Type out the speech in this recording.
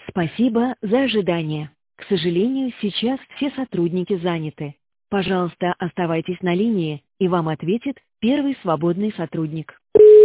Спасибо за ожидание. К сожалению, сейчас все сотрудники заняты. Пожалуйста, оставайтесь на линии, и вам ответит первый свободный сотрудник.